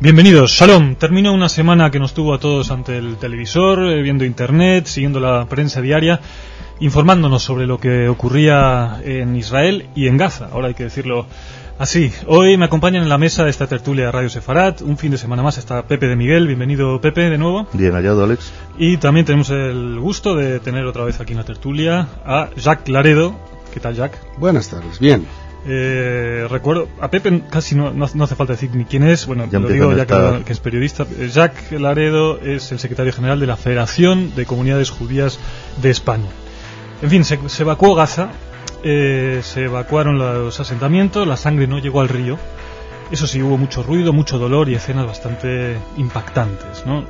Bienvenidos, Shalom. Terminó una semana que nos tuvo a todos ante el televisor, viendo internet, siguiendo la prensa diaria, informándonos sobre lo que ocurría en Israel y en Gaza, ahora hay que decirlo así. Hoy me acompañan en la mesa de esta tertulia de Radio Sefarat, un fin de semana más está Pepe de Miguel. Bienvenido, Pepe, de nuevo. Bien hallado, Alex. Y también tenemos el gusto de tener otra vez aquí en la tertulia a Jacques Laredo. ¿Qué tal, Jacques? Buenas tardes, bien. Recuerdo, a Pepe casi no hace falta decir ni quién es, bueno, lo digo ya que es periodista. Jacques Laredo es el secretario general de la Federación de Comunidades Judías de España. En fin, se evacuó Gaza, se evacuaron los asentamientos, la sangre no llegó al río. Eso sí, hubo mucho ruido, mucho dolor y escenas bastante impactantes, ¿no?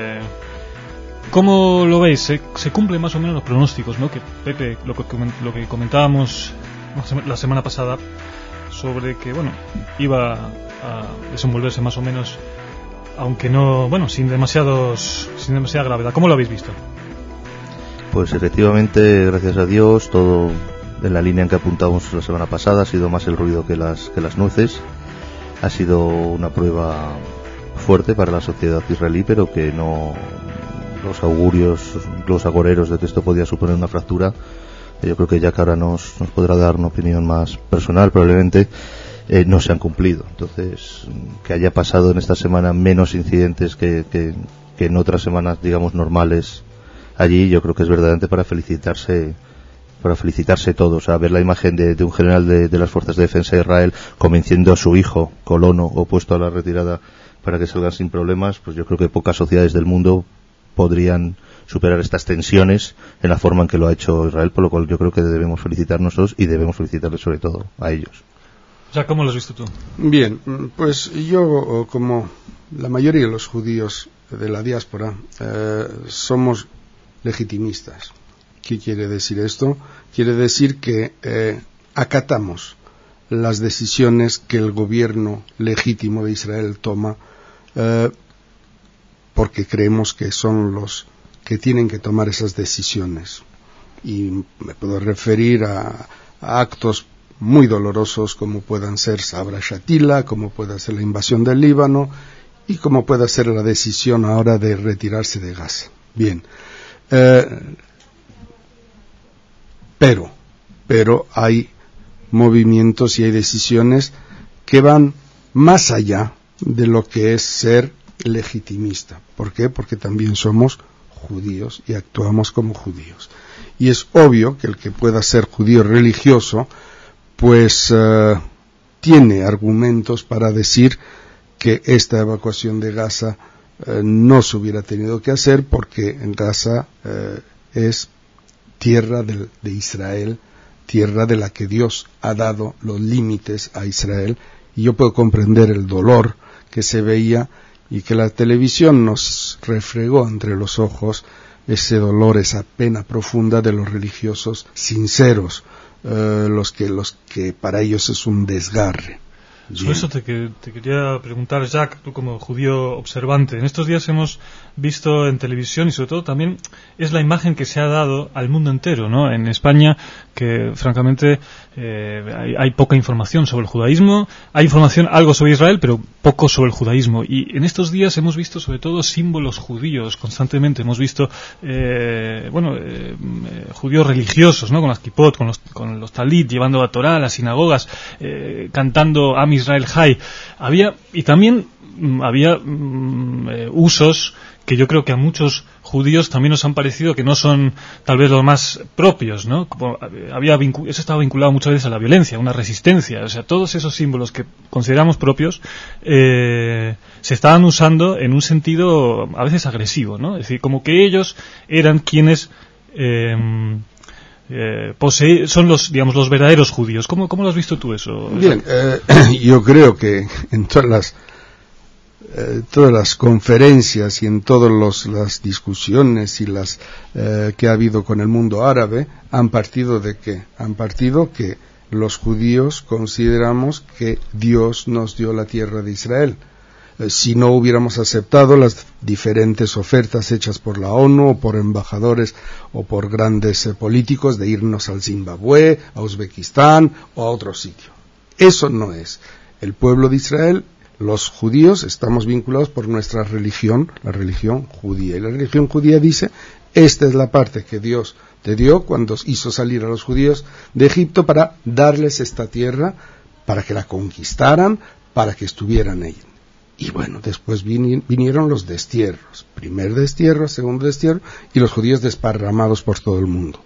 ¿Cómo lo veis? Se cumplen más o menos los pronósticos, ¿no? Que Pepe, lo que comentábamos la semana pasada sobre que, bueno, iba a desenvolverse más o menos, aunque no, bueno, sin demasiada gravedad. ¿Cómo lo habéis visto? Pues efectivamente, gracias a Dios, todo en la línea en que apuntamos la semana pasada. Ha sido más el ruido que las nueces. Ha sido una prueba fuerte para la sociedad israelí, pero que no, los augurios, los agoreros de que esto podía suponer una fractura, yo creo que ya que ahora nos podrá dar una opinión más personal, probablemente no se han cumplido. Entonces, que haya pasado en esta semana menos incidentes que en otras semanas, digamos, normales allí, yo creo que es verdaderamente para felicitarse todos. O sea, ver la imagen de un general de las fuerzas de defensa de Israel convenciendo a su hijo, colono, opuesto a la retirada, para que salgan sin problemas, pues yo creo que pocas sociedades del mundo podrían superar estas tensiones en la forma en que lo ha hecho Israel, por lo cual yo creo que debemos felicitarnos nosotros y debemos felicitarles sobre todo a ellos. Ya, ¿cómo lo has visto tú? Bien, pues yo, como la mayoría de los judíos de la diáspora, somos legitimistas. ¿Qué quiere decir esto? Quiere decir que acatamos las decisiones que el gobierno legítimo de Israel toma, porque creemos que son los que tienen que tomar esas decisiones. Y me puedo referir a actos muy dolorosos como puedan ser Sabra Shatila, como pueda ser la invasión del Líbano y como pueda ser la decisión ahora de retirarse de Gaza. Bien, pero hay movimientos y hay decisiones que van más allá de lo que es ser legitimista. ¿Por qué? Porque también somos judíos y actuamos como judíos. Y es obvio que el que pueda ser judío religioso, pues tiene argumentos para decir que esta evacuación de Gaza no se hubiera tenido que hacer, porque en Gaza es tierra de Israel, tierra de la que Dios ha dado los límites a Israel, y yo puedo comprender el dolor que se veía y que la televisión nos refregó entre los ojos, ese dolor, esa pena profunda de los religiosos sinceros, los que para ellos es un desgarre. Sobre eso te quería preguntar, Jacques, tú como judío observante. En estos días hemos visto en televisión, y sobre todo también es la imagen que se ha dado al mundo entero, ¿no? En España, que francamente hay poca información sobre el judaísmo. Hay información algo sobre Israel, pero poco sobre el judaísmo. Y en estos días hemos visto sobre todo símbolos judíos constantemente. Hemos visto judíos religiosos, ¿no? Con las kipot, con los talit, llevando la Torá a las sinagogas, cantando Am Israel Hay. Había usos que yo creo que a muchos judíos también nos han parecido que no son tal vez los más propios, ¿no? Eso estaba vinculado muchas veces a la violencia, a una resistencia. O sea, todos esos símbolos que consideramos propios se estaban usando en un sentido a veces agresivo, ¿no? Es decir, como que ellos eran quienes son los verdaderos judíos. ¿Cómo lo has visto tú eso? Bien, yo creo que en todas las conferencias y en todas las discusiones y las que ha habido con el mundo árabe, han partido que los judíos consideramos que Dios nos dio la tierra de Israel. Si no hubiéramos aceptado las diferentes ofertas hechas por la ONU o por embajadores o por grandes políticos de irnos al Zimbabue, a Uzbekistán o a otro sitio. Eso no es. El pueblo de Israel los judíos estamos vinculados por nuestra religión, la religión judía. Y la religión judía dice, esta es la parte que Dios te dio cuando hizo salir a los judíos de Egipto para darles esta tierra, para que la conquistaran, para que estuvieran ahí. Y bueno, después vinieron los destierros, primer destierro, segundo destierro, y los judíos desparramados por todo el mundo.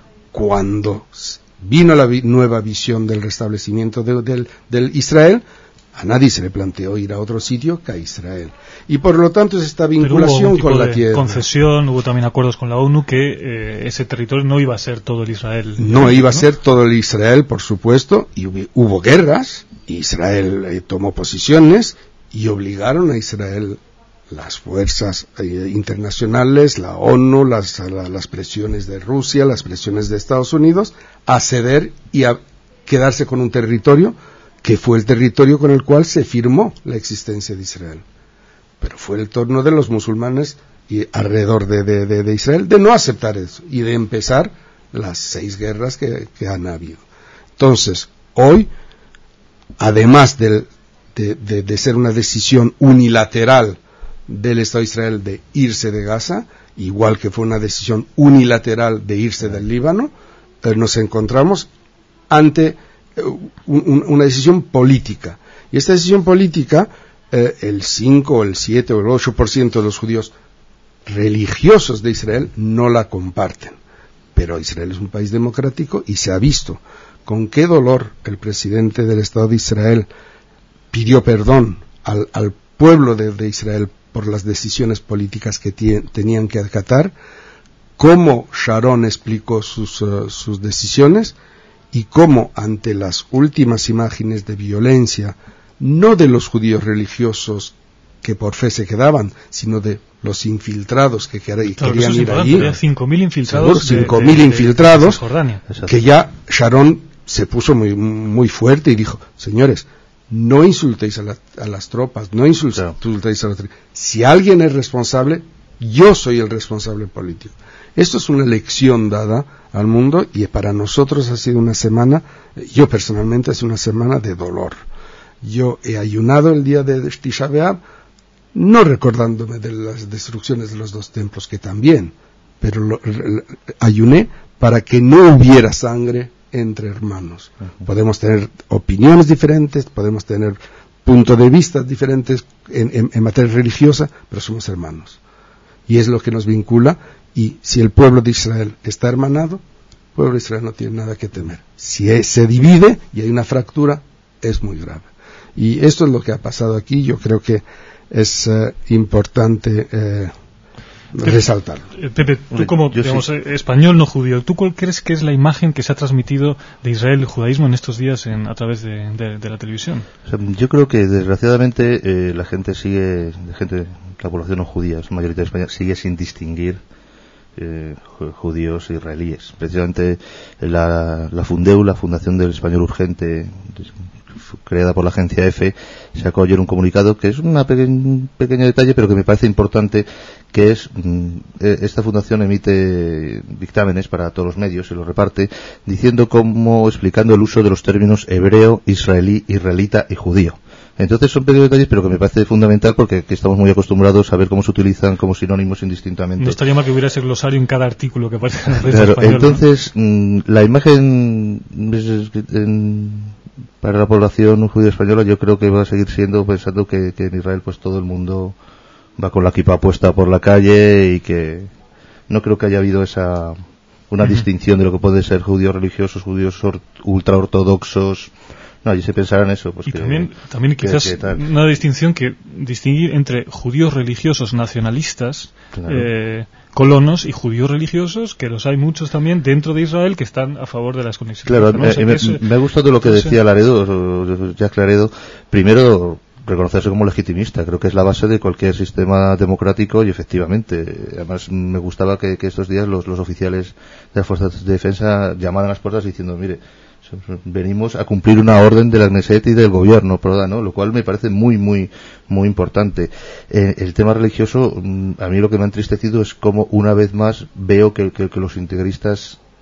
Cuando vino la nueva visión del restablecimiento del Israel, a nadie se le planteó ir a otro sitio que a Israel. Y por lo tanto es esta vinculación con la tierra. Concesión, hubo también acuerdos con la ONU que ese territorio no iba a ser todo el Israel. No iba a ser todo el Israel, por supuesto, y hubo guerras, Israel tomó posiciones y obligaron a Israel, las fuerzas internacionales, la ONU, las presiones de Rusia, las presiones de Estados Unidos, a ceder y a quedarse con un territorio que fue el territorio con el cual se firmó la existencia de Israel. Pero fue el turno de los musulmanes y alrededor de Israel de no aceptar eso y de empezar las 6 guerras que han habido. Entonces, hoy, además de ser una decisión unilateral del Estado de Israel de irse de Gaza, igual que fue una decisión unilateral de irse del Líbano, nos encontramos ante una decisión política. Y esta decisión política, el 5, el 7 o el 8% de los judíos religiosos de Israel no la comparten. Pero Israel es un país democrático y se ha visto con qué dolor el presidente del Estado de Israel pidió perdón al pueblo de Israel por las decisiones políticas que tenían que acatar, cómo Sharon explicó sus decisiones y cómo ante las últimas imágenes de violencia, no de los judíos religiosos que por fe se quedaban, sino de los infiltrados que querían ir allí. 5.000 infiltrados. 5.000 infiltrados, de Jordania. Que ya Sharon se puso muy, muy fuerte y dijo, señores, no insultéis a las tropas, no insultéis a las tropas. Si alguien es responsable, yo soy el responsable político. Esto es una lección dada al mundo y para nosotros ha sido una semana, yo personalmente ha sido una semana de dolor. Yo he ayunado el día de Tisha B'Av, no recordándome de las destrucciones de los 2 templos, que también, pero ayuné para que no hubiera sangre entre hermanos. Podemos tener opiniones diferentes, podemos tener puntos de vista diferentes en materia religiosa, pero somos hermanos. Y es lo que nos vincula, y si el pueblo de Israel está hermanado, el pueblo de Israel no tiene nada que temer. Si se divide y hay una fractura, es muy grave. Y esto es lo que ha pasado aquí. Yo creo que es importante resaltarlo. Pepe, tú como español no judío, ¿tú cuál crees que es la imagen que se ha transmitido de Israel, el judaísmo, en estos días a través de la televisión? O sea, yo creo que desgraciadamente la población no judía, mayoritaria española, sigue sin distinguir judíos e israelíes. Precisamente la Fundeu, la Fundación del Español Urgente, creada por la agencia EFE, sacó ayer un comunicado que es un pequeño detalle, pero que me parece importante, que es esta fundación emite dictámenes para todos los medios y los reparte, explicando el uso de los términos hebreo, israelí, israelita y judío. Entonces son pequeños detalles, pero que me parece fundamental porque aquí estamos muy acostumbrados a ver cómo se utilizan como sinónimos indistintamente. No estaría mal que hubiera ese glosario en cada artículo que aparece en la prensa claro, española, entonces, ¿no? La imagen para la población judía española yo creo que va a seguir siendo pensando que en Israel pues todo el mundo va con la kippah puesta por la calle y que no creo que haya habido una distinción de lo que puede ser judíos religiosos, judíos ultraortodoxos. No, allí se pensará en eso. Pues y también quizás una distinción que distinguir entre judíos religiosos nacionalistas, claro, colonos, y judíos religiosos, que los hay muchos también dentro de Israel que están a favor de las conexiones. Claro, me ha gustado lo que decía Jacques Laredo. Primero, reconocerse como legitimista, creo que es la base de cualquier sistema democrático y efectivamente, además me gustaba que estos días los oficiales de las fuerzas de defensa llamaran a las puertas diciendo, mire, venimos a cumplir una orden de la Knesset y del gobierno, ¿no? Lo cual me parece muy, muy, muy importante. El tema religioso, a mí lo que me ha entristecido es cómo una vez más veo que los integristas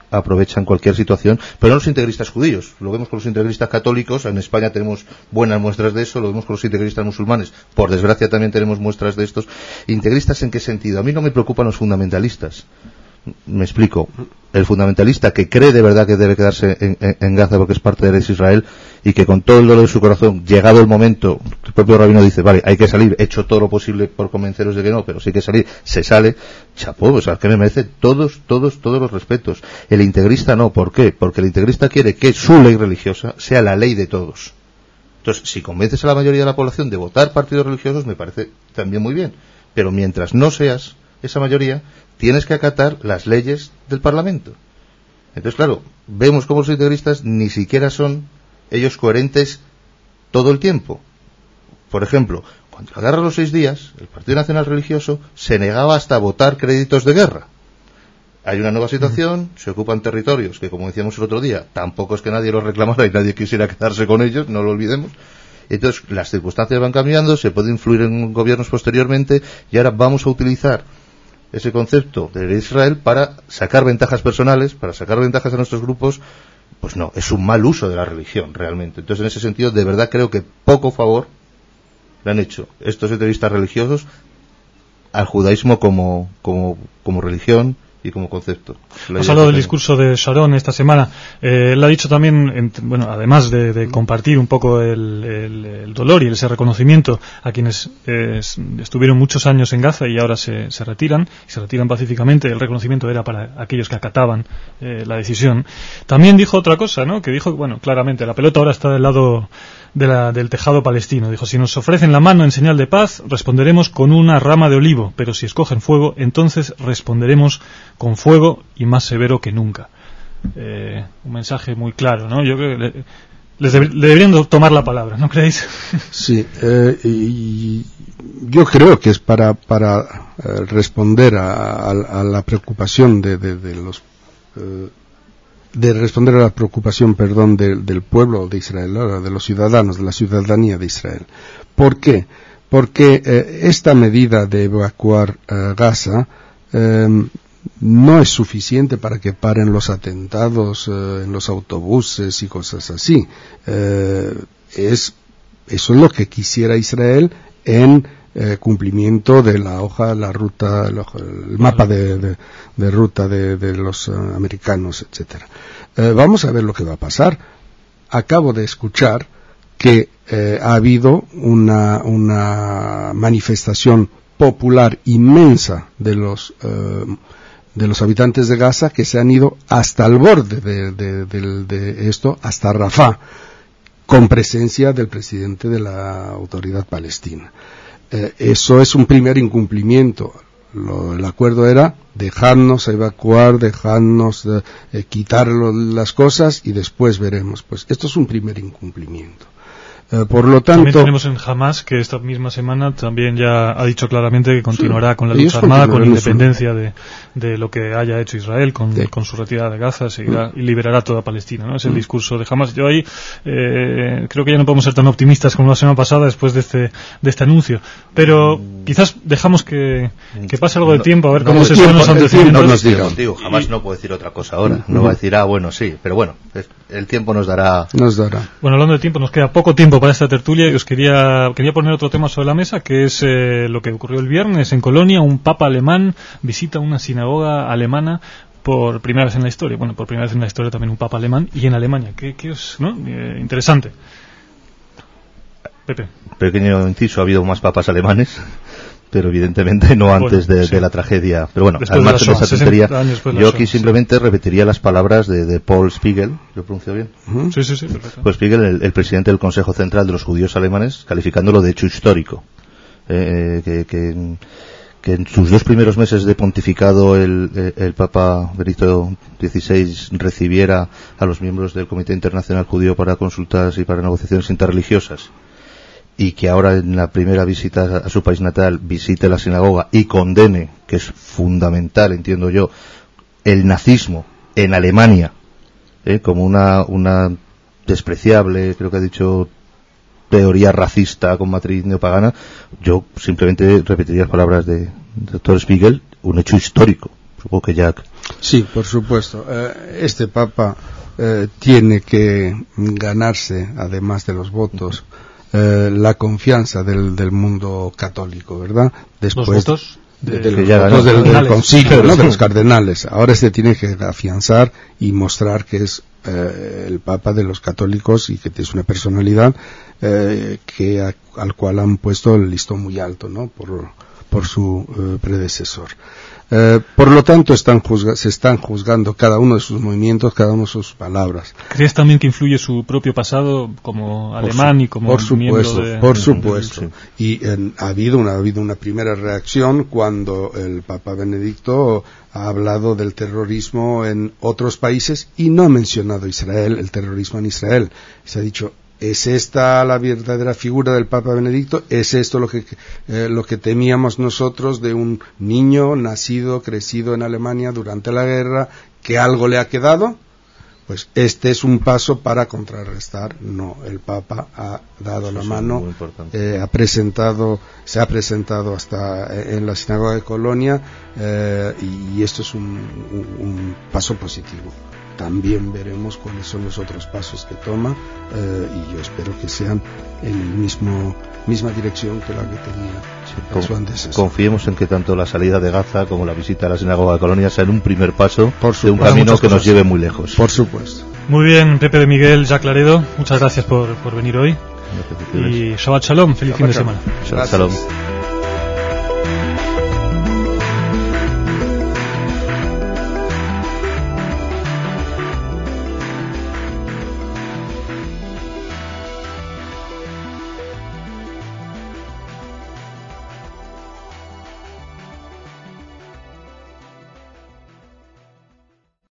aprovechan cualquier situación, pero no los integristas judíos, lo vemos con los integristas católicos, en España tenemos buenas muestras de eso, lo vemos con los integristas musulmanes, por desgracia también tenemos muestras de estos. ¿Integristas en qué sentido? A mí no me preocupan los fundamentalistas. Me explico. El fundamentalista que cree de verdad que debe quedarse en Gaza porque es parte de Israel, y que con todo el dolor de su corazón, llegado el momento, el propio rabino dice, vale, hay que salir, he hecho todo lo posible por convenceros de que no, pero sí que salir, se sale, chapó, o sea, que me merece todos los respetos. El integrista no, ¿por qué? Porque el integrista quiere que su ley religiosa sea la ley de todos. Entonces, si convences a la mayoría de la población de votar partidos religiosos, me parece también muy bien, pero mientras no seas esa mayoría, tienes que acatar las leyes del Parlamento. Entonces, claro, vemos como los integristas ni siquiera son ellos coherentes todo el tiempo. Por ejemplo, cuando la guerra de los 6 días, el Partido Nacional Religioso se negaba hasta a votar créditos de guerra. Hay una nueva situación, se ocupan territorios que, como decíamos el otro día, tampoco es que nadie los reclamara y nadie quisiera quedarse con ellos, no lo olvidemos. Entonces, las circunstancias van cambiando, se puede influir en gobiernos posteriormente, y ahora vamos a utilizar ese concepto de Israel para sacar ventajas personales, para sacar ventajas a nuestros grupos. Pues no, es un mal uso de la religión realmente. Entonces, en ese sentido, de verdad creo que poco favor le han hecho estos entrevistas religiosos al judaísmo como religión y como concepto. Has hablado del discurso de Sharon esta semana. Él ha dicho también, bueno, además de compartir un poco el dolor y ese reconocimiento a quienes estuvieron muchos años en Gaza y ahora se retiran pacíficamente, el reconocimiento era para aquellos que acataban la decisión. También dijo otra cosa, ¿no? Que dijo, bueno, claramente, la pelota ahora está del lado del tejado palestino. Dijo, si nos ofrecen la mano en señal de paz, responderemos con una rama de olivo, pero si escogen fuego, entonces responderemos con fuego y más severo que nunca. Un mensaje muy claro, ¿no? Yo creo que le deberían tomar la palabra, ¿no creéis? Sí, y yo creo que es para responder a la preocupación de responder a la preocupación, del pueblo de Israel, de los ciudadanos, de la ciudadanía de Israel. ¿Por qué? Porque esta medida de evacuar Gaza no es suficiente para que paren los atentados en los autobuses y cosas así. Eso es lo que quisiera Israel en cumplimiento de la ruta, el mapa de ruta de los americanos, etcétera. Vamos a ver lo que va a pasar. Acabo de escuchar que ha habido una manifestación popular inmensa de los habitantes de Gaza que se han ido hasta el borde de esto, hasta Rafah, con presencia del presidente de la autoridad palestina. Eso es un primer incumplimiento. El acuerdo era dejarnos evacuar, dejarnos quitar las cosas y después veremos. Pues esto es un primer incumplimiento. Por lo tanto, también tenemos en Hamas, que esta misma semana también ya ha dicho claramente que continuará con la lucha armada, con independencia de lo que haya hecho Israel, con su retirada de Gaza, seguirá y liberará toda Palestina, ¿no? Es el discurso de Hamas. Yo ahí creo que ya no podemos ser tan optimistas como la semana pasada después de este anuncio, pero quizás dejamos que pase algo de tiempo a ver cómo se suenan los acontecimientos. Jamás no puedo decir otra cosa ahora, no va a decir, bueno, sí, pero bueno, el tiempo nos dará. Bueno, hablando de tiempo, nos queda poco tiempo para esta tertulia y os quería poner otro tema sobre la mesa, que es lo que ocurrió el viernes en Colonia. Un papa alemán visita una sinagoga alemana por primera vez en la historia. Bueno, por primera vez en la historia también un papa alemán y en Alemania. ¿Qué es, no? Interesante. Pepe. Pequeño inciso, ha habido más papas alemanes, pero evidentemente no antes de la tragedia. Pero bueno, después además de esa tontería, yo aquí sí. simplemente repetiría las palabras de Paul Spiegel. ¿Lo pronuncio bien? Sí, perfecto. Paul Spiegel, el presidente del Consejo Central de los Judíos Alemanes, calificándolo de hecho histórico. Que en sus 2 primeros meses de pontificado el Papa Benedicto XVI recibiera a los miembros del Comité Internacional Judío para consultas y para negociaciones interreligiosas, y que ahora en la primera visita a su país natal visite la sinagoga y condene, que es fundamental, entiendo yo, el nazismo en Alemania, como una despreciable, creo que ha dicho, teoría racista con matriz neopagana. Yo simplemente repetiría las palabras de Dr. Spiegel, un hecho histórico, Supongo que Jack. Sí, por supuesto. Este Papa tiene que ganarse, además de los votos, la confianza del mundo católico, ¿verdad? Después, ¿los votos? Del concilio, ¿no? De los cardenales. Ahora se tiene que afianzar y mostrar que es el Papa de los católicos y que es una personalidad al cual han puesto el listón muy alto, ¿no? Por su predecesor. Por lo tanto, se están juzgando cada uno de sus movimientos, cada uno de sus palabras. ¿Crees también que influye su propio pasado como alemán y como miembro de... Por supuesto. Y ha habido una primera reacción cuando el Papa Benedicto ha hablado del terrorismo en otros países y no ha mencionado Israel, el terrorismo en Israel. Se ha dicho, ¿es esta la verdadera figura del Papa Benedicto? ¿Es esto lo que temíamos nosotros de un niño nacido, crecido en Alemania durante la guerra, que algo le ha quedado? Pues este es un paso para contrarrestar. No, el Papa ha dado la mano, se ha presentado hasta en la sinagoga de Colonia, y esto es un paso positivo. También veremos cuáles son los otros pasos que toma, y yo espero que sean en la misma dirección que la que tenía su antecesor. Confiemos en que tanto la salida de Gaza como la visita a la sinagoga de Colonia sean un primer paso de un camino que nos lleve muy lejos. Por supuesto. Muy bien, Pepe de Miguel, Jacques Laredo, muchas gracias por venir hoy. Y Shabbat Shalom, feliz fin de semana. Shabbat Shalom.